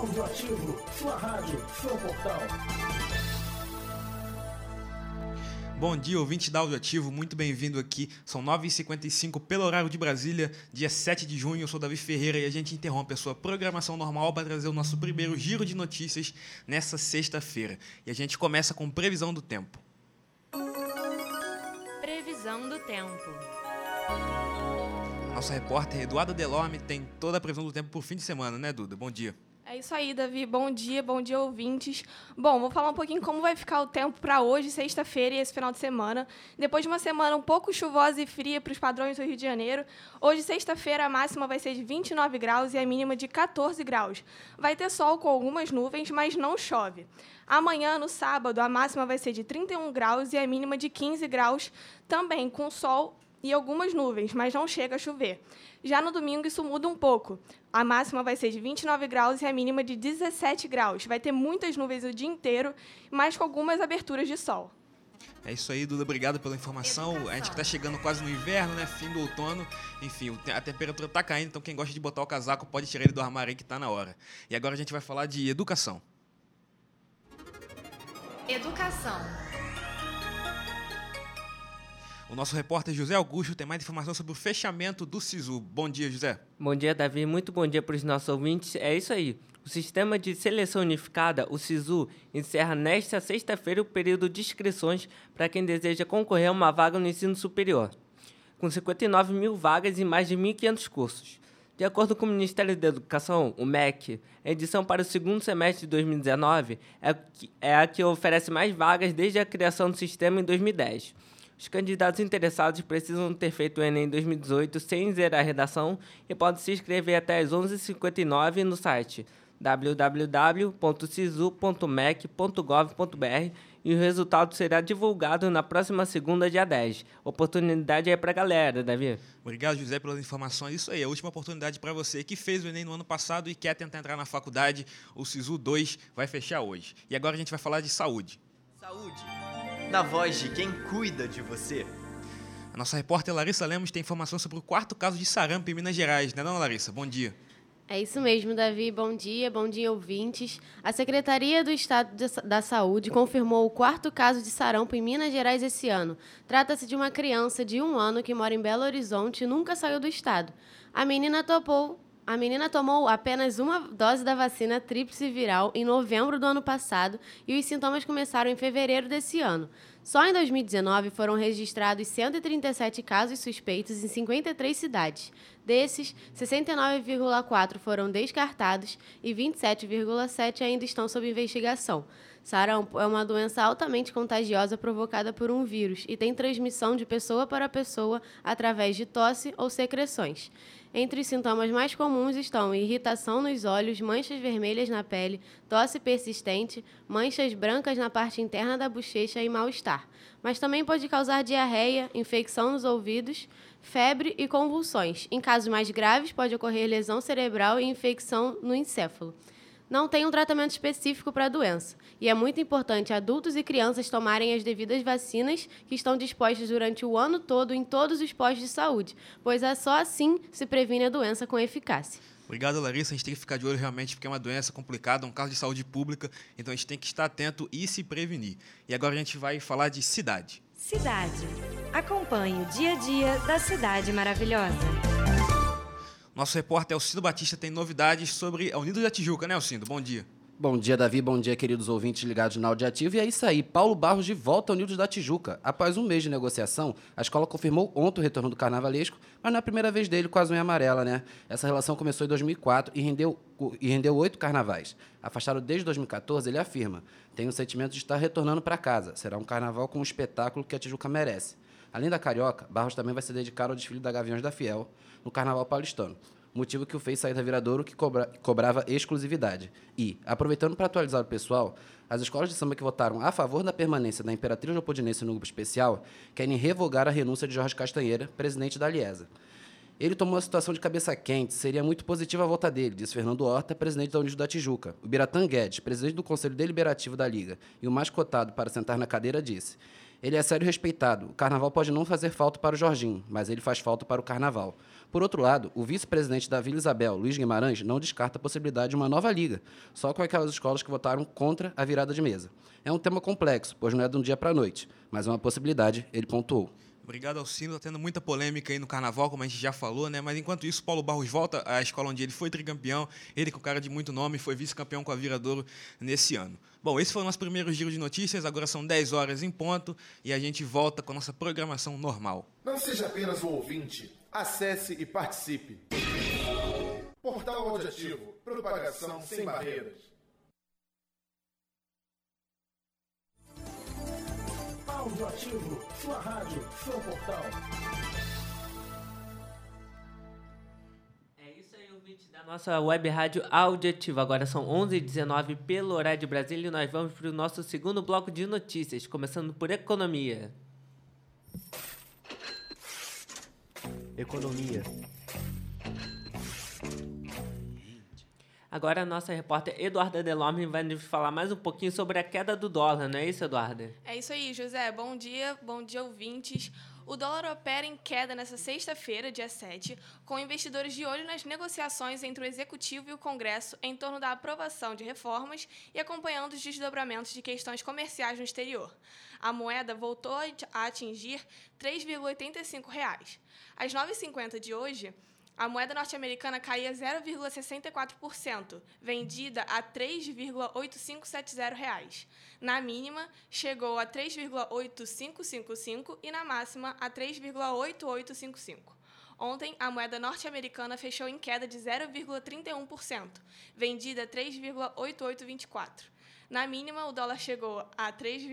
Audioativo, sua rádio, seu portal. Bom dia, ouvinte da Audioativo, muito bem-vindo aqui. São 9h55 pelo horário de Brasília, dia 7 de junho. Eu sou Davi Ferreira e a gente interrompe a sua programação normal para trazer o nosso primeiro giro de notícias nessa sexta-feira. E a gente começa com previsão do tempo. Previsão do tempo. Nossa repórter Eduarda Delorme tem toda a previsão do tempo por fim de semana, né, Duda? Bom dia. É isso aí, Davi. Bom dia, ouvintes. Bom, vou falar um pouquinho como vai ficar o tempo para hoje, sexta-feira e esse final de semana. Depois de uma semana um pouco chuvosa e fria para os padrões do Rio de Janeiro, hoje, sexta-feira, a máxima vai ser de 29 graus e a mínima de 14 graus. Vai ter sol com algumas nuvens, mas não chove. Amanhã, no sábado, a máxima vai ser de 31 graus e a mínima de 15 graus, também com sol e algumas nuvens, mas não chega a chover. Já no domingo, isso muda um pouco. A máxima vai ser de 29 graus e a mínima de 17 graus. Vai ter muitas nuvens o dia inteiro, mas com algumas aberturas de sol. É isso aí, Duda. Obrigado pela informação. A gente que está chegando quase no inverno, né? Fim do outono. Enfim, a temperatura está caindo, então quem gosta de botar o casaco pode tirar ele do armário aí que está na hora. E agora a gente vai falar de educação. Educação. O nosso repórter José Augusto tem mais informação sobre o fechamento do SISU. Bom dia, José. Bom dia, Davi. Muito bom dia para os nossos ouvintes. É isso aí. O Sistema de Seleção Unificada, o SISU, encerra nesta sexta-feira o período de inscrições para quem deseja concorrer a uma vaga no ensino superior, com 59 mil vagas e mais de 1.500 cursos. De acordo com o Ministério da Educação, o MEC, a edição para o segundo semestre de 2019 é a que oferece mais vagas desde a criação do sistema em 2010. Os candidatos interessados precisam ter feito o Enem em 2018 sem zerar a redação e podem se inscrever até às 11h59 no site www.sisu.mec.gov.br e o resultado será divulgado na próxima segunda, dia 10. Oportunidade aí pra galera, Davi. Obrigado, José, pelas informações. Isso aí, a última oportunidade para você que fez o Enem no ano passado e quer tentar entrar na faculdade. O SISU 2 vai fechar hoje. E agora a gente vai falar de saúde. Saúde, na voz de quem cuida de você. A nossa repórter Larissa Lemos tem informação sobre o 4º caso de sarampo em Minas Gerais, não é, Larissa? Bom dia. É isso mesmo, Davi. Bom dia, ouvintes. A Secretaria do Estado da Saúde confirmou o 4º caso de sarampo em Minas Gerais esse ano. Trata-se de uma criança de 1 ano que mora em Belo Horizonte e nunca saiu do estado. A menina tomou apenas uma dose da vacina tríplice viral em novembro do ano passado e os sintomas começaram em fevereiro desse ano. Só em 2019 foram registrados 137 casos suspeitos em 53 cidades. Desses, 69,4 foram descartados e 27,7 ainda estão sob investigação. Sarampo é uma doença altamente contagiosa provocada por um vírus e tem transmissão de pessoa para pessoa através de tosse ou secreções. Entre os sintomas mais comuns estão irritação nos olhos, manchas vermelhas na pele, tosse persistente, manchas brancas na parte interna da bochecha e mal-estar. Mas também pode causar diarreia, infecção nos ouvidos, febre e convulsões. Em casos mais graves, pode ocorrer lesão cerebral e infecção no encéfalo. Não tem um tratamento específico para a doença, e é muito importante adultos e crianças tomarem as devidas vacinas que estão dispostas durante o ano todo em todos os postos de saúde, pois é só assim se previne a doença com eficácia. Obrigado, Larissa. A gente tem que ficar de olho realmente porque é uma doença complicada, um caso de saúde pública, então a gente tem que estar atento e se prevenir. E agora a gente vai falar de cidade. Cidade. Acompanhe o dia a dia da cidade maravilhosa. Nosso repórter Alcindo Batista tem novidades sobre a Unidos da Tijuca, né, Alcindo? Bom dia. Bom dia, Davi. Bom dia, queridos ouvintes ligados na Audioativo. E é isso aí, Paulo Barros de volta ao Unidos da Tijuca. Após um mês de negociação, a escola confirmou ontem o retorno do carnavalesco, mas não é a primeira vez dele com a unha amarela, né? Essa relação começou em 2004 e rendeu 8 carnavais. Afastado desde 2014, ele afirma: tem o sentimento de estar retornando para casa. Será um carnaval com um espetáculo que a Tijuca merece. Além da Carioca, Barros também vai se dedicar ao desfile da Gaviões da Fiel no Carnaval Paulistano, motivo que o fez sair da Viradouro, que cobrava exclusividade. E, aproveitando para atualizar o pessoal, as escolas de samba que votaram a favor da permanência da Imperatriz Leopoldinense no grupo especial querem revogar a renúncia de Jorge Castanheira, presidente da Aliesa. Ele tomou a situação de cabeça quente, seria muito positiva a volta dele, disse Fernando Horta, presidente da Unidos da Tijuca. O Biratã Guedes, presidente do Conselho Deliberativo da Liga e o mais cotado para sentar na cadeira, disse: ele é sério e respeitado. O carnaval pode não fazer falta para o Jorginho, mas ele faz falta para o carnaval. Por outro lado, o vice-presidente da Vila Isabel, Luiz Guimarães, não descarta a possibilidade de uma nova liga, só com aquelas escolas que votaram contra a virada de mesa. É um tema complexo, pois não é de um dia para a noite, mas é uma possibilidade, ele pontuou. Obrigado, Alcino. Está tendo muita polêmica aí no Carnaval, como a gente já falou, né? Mas enquanto isso, Paulo Barros volta à escola onde ele foi tricampeão. Ele, com cara de muito nome, foi vice-campeão com a Viradouro nesse ano. Bom, esse foi o nosso primeiro giro de notícias. Agora são 10 horas em ponto e a gente volta com a nossa programação normal. Não seja apenas um ouvinte. Acesse e participe. Portal Audioativo. Propagação sem barreiras. Audioativo, sua rádio, seu portal. É isso aí, ouvinte da nossa web rádio Audioativo. Agora são 11h19 pelo horário de Brasília e nós vamos para o nosso segundo bloco de notícias, começando por economia. Economia. Agora a nossa repórter Eduarda Delorme vai nos falar mais um pouquinho sobre a queda do dólar, não é isso, Eduarda? É isso aí, José. Bom dia, ouvintes. O dólar opera em queda nesta sexta-feira, dia 7, com investidores de olho nas negociações entre o Executivo e o Congresso em torno da aprovação de reformas e acompanhando os desdobramentos de questões comerciais no exterior. A moeda voltou a atingir R$ 3,85. Às 9h50 de hoje, a moeda norte-americana caía 0,64%, vendida a R$ 3,8570. Na mínima, chegou a 3,8555 e na máxima a 3,8855. Ontem, a moeda norte-americana fechou em queda de 0,31%, vendida a 3,8824. Na mínima, o dólar chegou a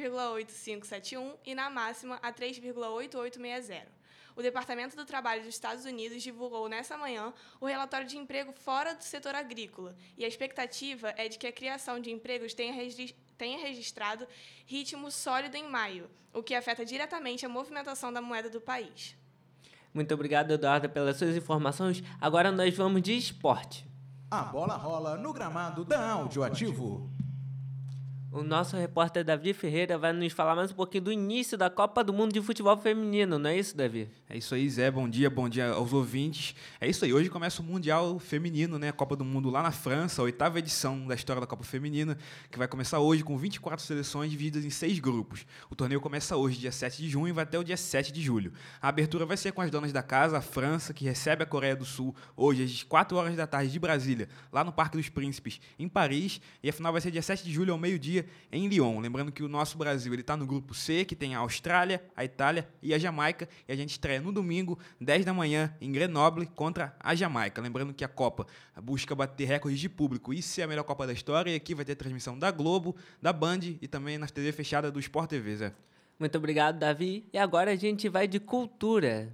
3,8571 e na máxima a 3,8860. O Departamento do Trabalho dos Estados Unidos divulgou nessa manhã o relatório de emprego fora do setor agrícola e a expectativa é de que a criação de empregos tenha registrado ritmo sólido em maio, o que afeta diretamente a movimentação da moeda do país. Muito obrigado, Eduardo, pelas suas informações. Agora nós vamos de esporte. A bola rola no gramado da Audioativo. O nosso repórter Davi Ferreira vai nos falar mais um pouquinho do início da Copa do Mundo de Futebol Feminino, não é isso, Davi? É isso aí, Zé. Bom dia aos ouvintes. É isso aí, hoje começa o Mundial Feminino, né? A Copa do Mundo lá na França, a 8ª edição da história da Copa Feminina, que vai começar hoje com 24 seleções divididas em 6 grupos. O torneio começa hoje, dia 7 de junho, e vai até o dia 7 de julho. A abertura vai ser com as donas da casa, a França, que recebe a Coreia do Sul hoje às 4 horas da tarde de Brasília, lá no Parque dos Príncipes, em Paris, e a final vai ser dia 7 de julho ao meio-dia, em Lyon. Lembrando que o nosso Brasil está no grupo C, que tem a Austrália, a Itália e a Jamaica, e a gente estreia no domingo, 10 da manhã, em Grenoble, contra a Jamaica. Lembrando que a Copa busca bater recordes de público e ser a melhor Copa da história, e aqui vai ter transmissão da Globo, da Band e também na TV fechada do Sport TV, Zé. Muito obrigado, Davi. E agora a gente vai de cultura.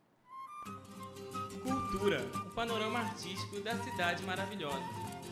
Cultura, o panorama artístico da cidade maravilhosa.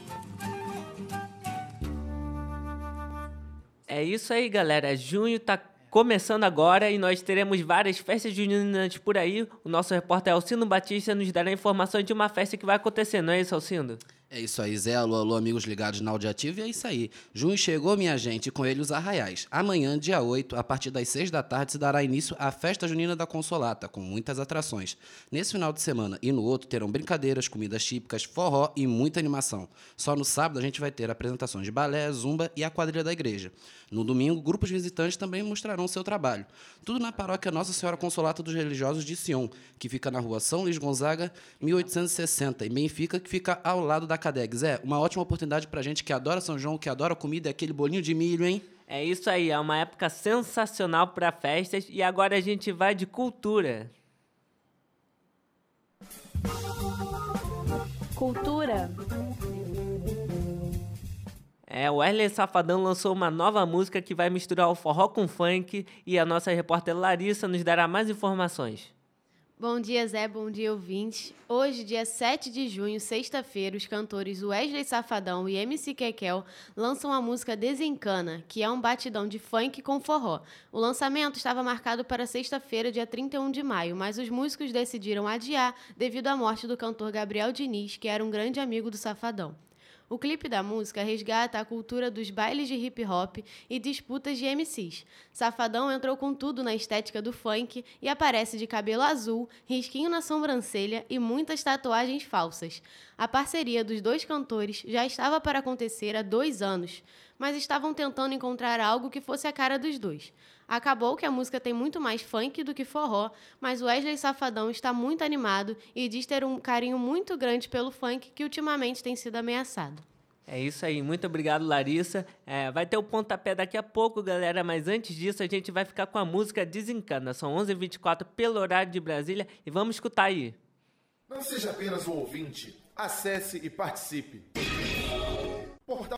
É isso aí, galera. Junho tá começando agora e nós teremos várias festas juninas por aí. O nosso repórter Alcindo Batista nos dará informações de uma festa que vai acontecer, não é isso, Alcindo? É isso aí, Zé. Alô, alô, amigos ligados na Audioativo. E é isso aí. Junho chegou, minha gente, e com ele os arraiais. Amanhã, dia 8, a partir das 6 da tarde, se dará início à Festa Junina da Consolata, com muitas atrações. Nesse final de semana e no outro terão brincadeiras, comidas típicas, forró e muita animação. Só no sábado a gente vai ter apresentações de balé, zumba e a quadrilha da igreja. No domingo, grupos visitantes também mostrarão seu trabalho. Tudo na paróquia Nossa Senhora Consolata dos Religiosos de Sion, que fica na rua São Luís Gonzaga, 1860, em Benfica, que fica ao lado da Cadeg. Zé, uma ótima oportunidade pra gente que adora São João, que adora comida e aquele bolinho de milho, hein? É isso aí, é uma época sensacional para festas e agora a gente vai de cultura. Cultura. O Wesley Safadão lançou uma nova música que vai misturar o forró com funk e a nossa repórter Larissa nos dará mais informações. Bom dia, Zé. Bom dia, ouvintes. Hoje, dia 7 de junho, sexta-feira, os cantores Wesley Safadão e MC Kekel lançam a música Desencana, que é um batidão de funk com forró. O lançamento estava marcado para sexta-feira, dia 31 de maio, mas os músicos decidiram adiar devido à morte do cantor Gabriel Diniz, que era um grande amigo do Safadão. O clipe da música resgata a cultura dos bailes de hip hop e disputas de MCs. Safadão entrou com tudo na estética do funk e aparece de cabelo azul, risquinho na sobrancelha e muitas tatuagens falsas. A parceria dos dois cantores já estava para acontecer há 2 anos, mas estavam tentando encontrar algo que fosse a cara dos dois. Acabou que a música tem muito mais funk do que forró, mas Wesley Safadão está muito animado e diz ter um carinho muito grande pelo funk que ultimamente tem sido ameaçado. É isso aí, muito obrigado, Larissa. Vai ter o pontapé daqui a pouco, galera, mas antes disso a gente vai ficar com a música Desencana. São 11h24 pelo horário de Brasília e vamos escutar aí. Não seja apenas um ouvinte, acesse e participe. Portal